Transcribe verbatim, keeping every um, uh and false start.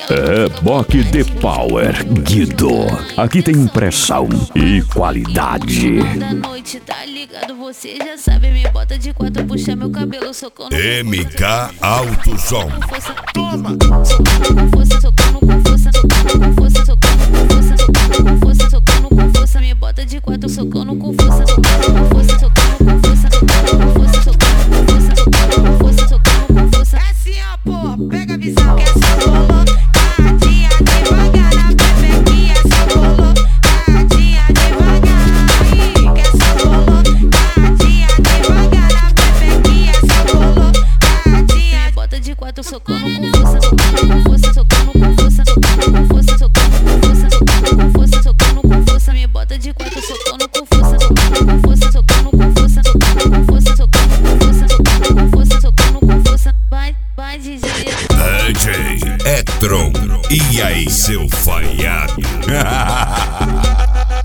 Reboque The Power Guido. Aqui tem impressão e qualidade. Da noite, tá ligado? Você já sabe, me bota de quatro, puxa meu cabelo, socando. M K Alto Som. Toma! Socando com força, socando com força, socando com força, socando com força, socando com força, socando com força, me bota de quatro, socando com força, socando com força, socando com força, socando com força, socando com força, socando com força, socando com força. É assim, ó, pô, pega a visão que é só rolou. Tadinha devagar na pepequinha, só rolou. Tadinha devagar aí, que é só rolou. Tadinha devagar na pepequinha, só rolou. Tadinha. Bota de quatro, socando com força, socando com força, socando com força, socando com força, socando com força, socando com força, socando com força, me bota de quatro, socando com força, socando com força, socando com força, socando com força, socando com força, socando com força, socando com força. Vai, vai, D J. D J Etron. E aí, seu falhado?